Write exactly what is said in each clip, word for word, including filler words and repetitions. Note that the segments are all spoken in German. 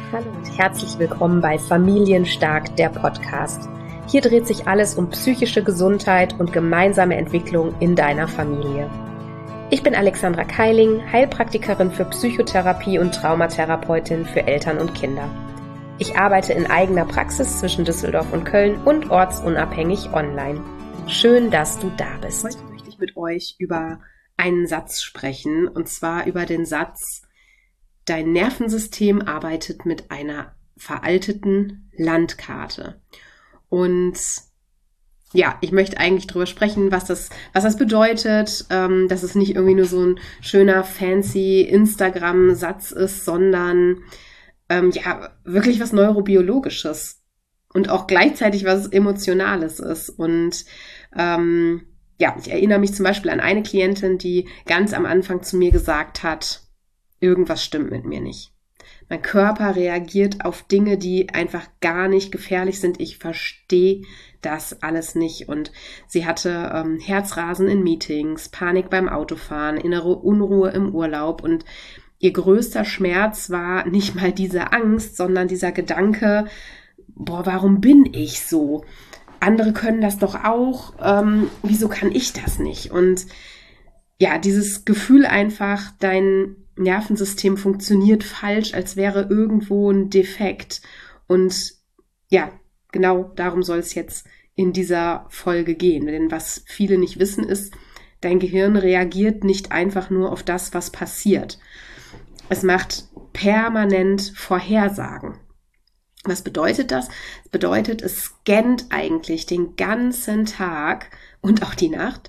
Hallo und herzlich willkommen bei Familienstark, der Podcast. Hier dreht sich alles um psychische Gesundheit und gemeinsame Entwicklung in deiner Familie. Ich bin Alexandra Keiling, Heilpraktikerin für Psychotherapie und Traumatherapeutin für Eltern und Kinder. Ich arbeite in eigener Praxis zwischen Düsseldorf und Köln und ortsunabhängig online. Schön, dass du da bist. Heute möchte ich mit euch über einen Satz sprechen, und zwar über den Satz: Dein Nervensystem arbeitet mit einer veralteten Landkarte. Und ja, ich möchte eigentlich drüber sprechen, was das, was das bedeutet, ähm, dass es nicht irgendwie nur so ein schöner, fancy Instagram-Satz ist, sondern ähm, ja, wirklich was Neurobiologisches und auch gleichzeitig was Emotionales ist. Und ähm, ja, ich erinnere mich zum Beispiel an eine Klientin, die ganz am Anfang zu mir gesagt hat: Irgendwas stimmt mit mir nicht. Mein Körper reagiert auf Dinge, die einfach gar nicht gefährlich sind. Ich verstehe das alles nicht. Und sie hatte ähm, Herzrasen in Meetings, Panik beim Autofahren, innere Unruhe im Urlaub. Und ihr größter Schmerz war nicht mal diese Angst, sondern dieser Gedanke: Boah, warum bin ich so? Andere können das doch auch. Ähm, wieso kann ich das nicht? Und ja, dieses Gefühl einfach, dein Nervensystem funktioniert falsch, als wäre irgendwo ein Defekt. Und ja, genau darum soll es jetzt in dieser Folge gehen. Denn was viele nicht wissen ist, dein Gehirn reagiert nicht einfach nur auf das, was passiert. Es macht permanent Vorhersagen. Was bedeutet das? Das bedeutet, es scannt eigentlich den ganzen Tag und auch die Nacht.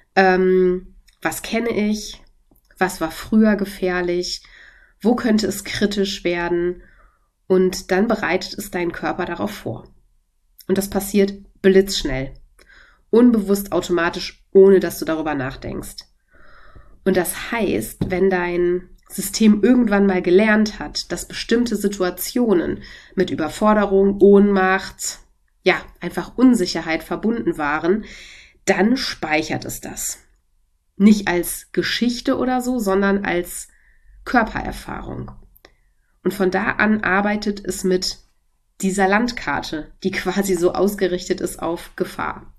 Ähm, was kenne ich? Was war früher gefährlich? Wo könnte es kritisch werden? Und dann bereitet es deinen Körper darauf vor. Und das passiert blitzschnell. Unbewusst, automatisch, ohne dass du darüber nachdenkst. Und das heißt, wenn dein System irgendwann mal gelernt hat, dass bestimmte Situationen mit Überforderung, Ohnmacht, ja, einfach Unsicherheit verbunden waren, dann speichert es das. Nicht als Geschichte oder so, sondern als Körpererfahrung. Und von da an arbeitet es mit dieser Landkarte, die quasi so ausgerichtet ist auf Gefahr.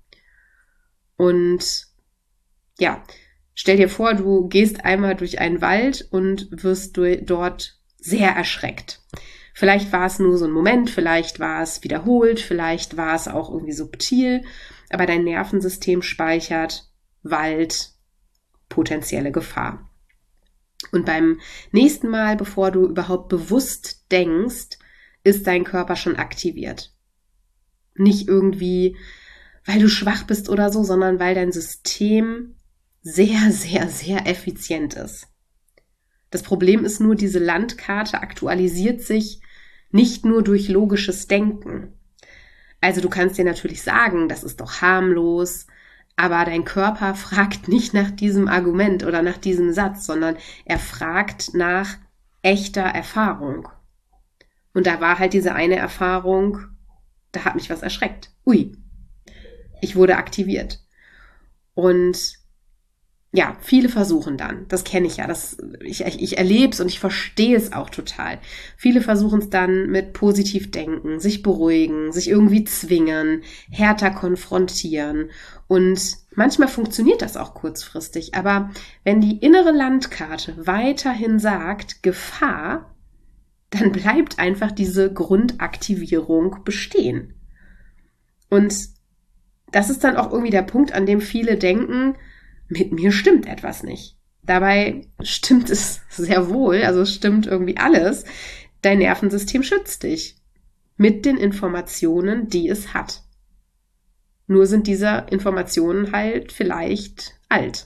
Und ja, stell dir vor, du gehst einmal durch einen Wald und wirst dort sehr erschreckt. Vielleicht war es nur so ein Moment, vielleicht war es wiederholt, vielleicht war es auch irgendwie subtil, aber dein Nervensystem speichert Wald, potenzielle Gefahr. Und beim nächsten Mal, bevor du überhaupt bewusst denkst, ist dein Körper schon aktiviert. Nicht irgendwie, weil du schwach bist oder so, sondern weil dein System sehr, sehr, sehr effizient ist. Das Problem ist nur, diese Landkarte aktualisiert sich nicht nur durch logisches Denken. Also du kannst dir natürlich sagen, das ist doch harmlos, aber dein Körper fragt nicht nach diesem Argument oder nach diesem Satz, sondern er fragt nach echter Erfahrung. Und da war halt diese eine Erfahrung, da hat mich was erschreckt. Ui, ich wurde aktiviert. Und ja, viele versuchen dann, das kenne ich ja, das, ich, ich erlebe es und ich verstehe es auch total. Viele versuchen es dann mit positiv denken, sich beruhigen, sich irgendwie zwingen, härter konfrontieren. Und manchmal funktioniert das auch kurzfristig. Aber wenn die innere Landkarte weiterhin sagt, Gefahr, dann bleibt einfach diese Grundaktivierung bestehen. Und das ist dann auch irgendwie der Punkt, an dem viele denken, mit mir stimmt etwas nicht. Dabei stimmt es sehr wohl, also es stimmt irgendwie alles. Dein Nervensystem schützt dich mit den Informationen, die es hat. Nur sind diese Informationen halt vielleicht alt.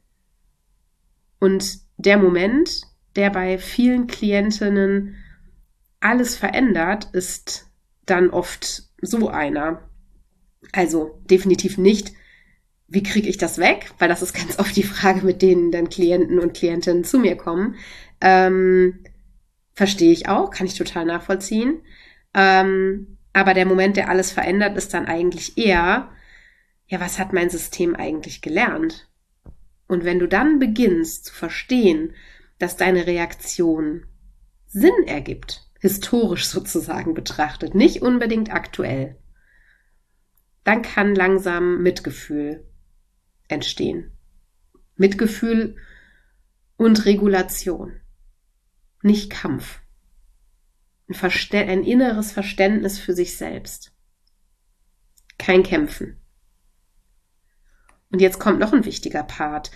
Und der Moment, der bei vielen Klientinnen alles verändert, ist dann oft so einer. Also definitiv nicht, wie kriege ich das weg? Weil das ist ganz oft die Frage, mit denen dann Klienten und Klientinnen zu mir kommen. Ähm, verstehe ich auch, kann ich total nachvollziehen. Ähm, aber der Moment, der alles verändert, ist dann eigentlich eher, ja, was hat mein System eigentlich gelernt? Und wenn du dann beginnst zu verstehen, dass deine Reaktion Sinn ergibt, historisch sozusagen betrachtet, nicht unbedingt aktuell, dann kann langsam Mitgefühl entstehen. Mitgefühl und Regulation, nicht Kampf. Ein, Verste- ein inneres Verständnis für sich selbst. Kein Kämpfen. Und jetzt kommt noch ein wichtiger Part.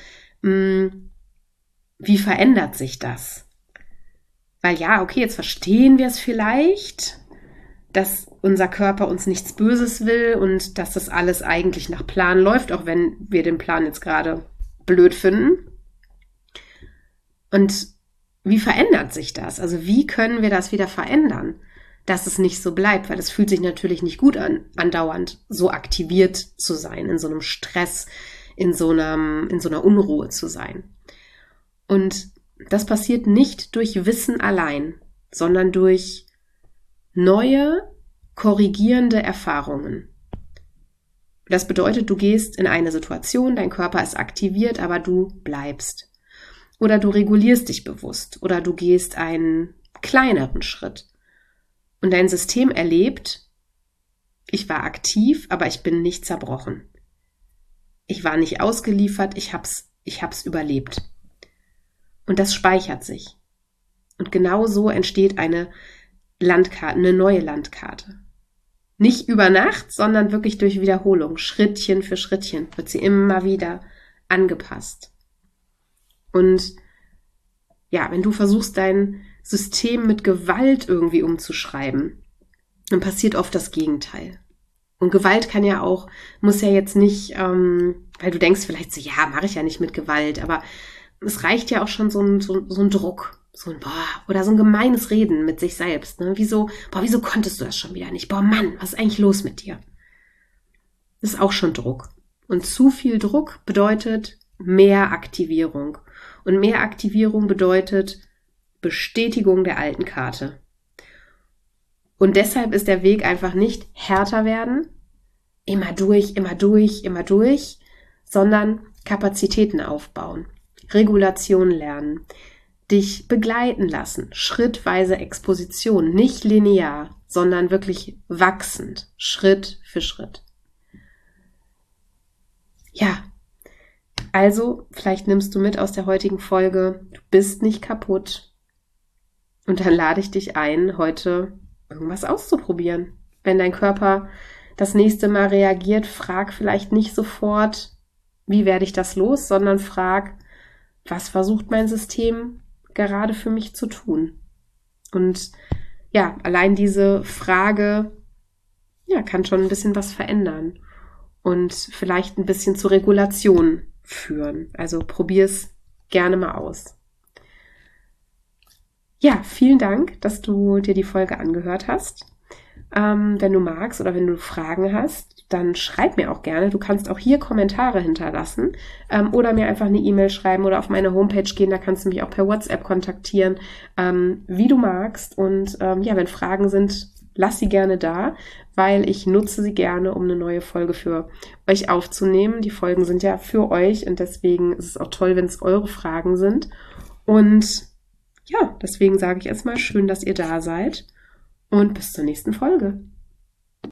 Wie verändert sich das? Weil ja, okay, jetzt verstehen wir es vielleicht, dass unser Körper uns nichts Böses will und dass das alles eigentlich nach Plan läuft, auch wenn wir den Plan jetzt gerade blöd finden. Und wie verändert sich das? Also wie können wir das wieder verändern, dass es nicht so bleibt? Weil es fühlt sich natürlich nicht gut an, andauernd so aktiviert zu sein, in so einem Stress, in so einem, in so einer Unruhe zu sein. Und das passiert nicht durch Wissen allein, sondern durch neue, korrigierende Erfahrungen. Das bedeutet, du gehst in eine Situation, dein Körper ist aktiviert, aber du bleibst. Oder du regulierst dich bewusst. Oder du gehst einen kleineren Schritt. Und dein System erlebt, ich war aktiv, aber ich bin nicht zerbrochen. Ich war nicht ausgeliefert, ich hab's, ich hab's überlebt. Und das speichert sich. Und genau so entsteht eine Landkarte, eine neue Landkarte. Nicht über Nacht, sondern wirklich durch Wiederholung. Schrittchen für Schrittchen wird sie immer wieder angepasst. Und ja, wenn du versuchst, dein System mit Gewalt irgendwie umzuschreiben, dann passiert oft das Gegenteil. Und Gewalt kann ja auch, muss ja jetzt nicht, ähm, weil du denkst vielleicht so, ja, mache ich ja nicht mit Gewalt, aber es reicht ja auch schon so ein, so, so ein Druck, so ein boah, oder so ein gemeines Reden mit sich selbst. Ne? Wieso, boah, wieso konntest du das schon wieder nicht? Boah, Mann, was ist eigentlich los mit dir? Das ist auch schon Druck. Und zu viel Druck bedeutet mehr Aktivierung. Und mehr Aktivierung bedeutet Bestätigung der alten Karte. Und deshalb ist der Weg einfach nicht härter werden, immer durch, immer durch, immer durch, sondern Kapazitäten aufbauen. Regulation lernen, dich begleiten lassen, schrittweise Exposition, nicht linear, sondern wirklich wachsend, Schritt für Schritt. Ja, also vielleicht nimmst du mit aus der heutigen Folge, du bist nicht kaputt und dann lade ich dich ein, heute irgendwas auszuprobieren. Wenn dein Körper das nächste Mal reagiert, frag vielleicht nicht sofort, wie werde ich das los, sondern frag, was versucht mein System gerade für mich zu tun? Und ja, allein diese Frage, ja, kann schon ein bisschen was verändern und vielleicht ein bisschen zur Regulation führen. Also probier's gerne mal aus. Ja, vielen Dank, dass du dir die Folge angehört hast. Ähm, wenn du magst oder wenn du Fragen hast, dann schreib mir auch gerne. Du kannst auch hier Kommentare hinterlassen ähm, oder mir einfach eine E-Mail schreiben oder auf meine Homepage gehen. Da kannst du mich auch per WhatsApp kontaktieren, ähm, wie du magst. Und ähm, ja, wenn Fragen sind, lass sie gerne da, weil ich nutze sie gerne, um eine neue Folge für euch aufzunehmen. Die Folgen sind ja für euch und deswegen ist es auch toll, wenn es eure Fragen sind. Und ja, deswegen sage ich erstmal schön, dass ihr da seid und bis zur nächsten Folge.